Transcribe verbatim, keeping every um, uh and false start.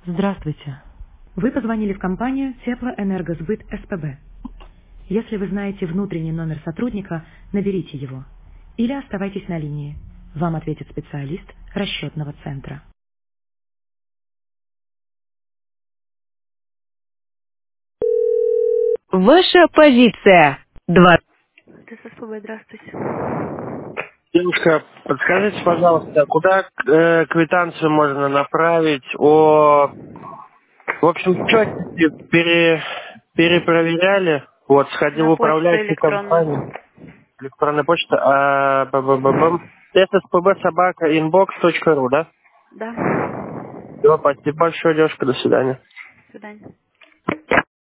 Здравствуйте. Вы позвонили в компанию Теплоэнергосбыт СПБ. Если вы знаете внутренний номер сотрудника, наберите его. Или оставайтесь на линии. Вам ответит специалист расчетного центра. Ваша позиция. Два. Ты с СПБ, здравствуйте. Девушка, подскажите, пожалуйста, куда э, квитанцию можно направить о... В общем, счетчики пере... перепроверяли. Вот, сходил На в почту управляющую компанию. электронную. Электронная почта. А, бам-бам-бам-бам. ССПБ собака inbox точка ру, да? Да. Все, спасибо большое, девушка, до свидания. До свидания.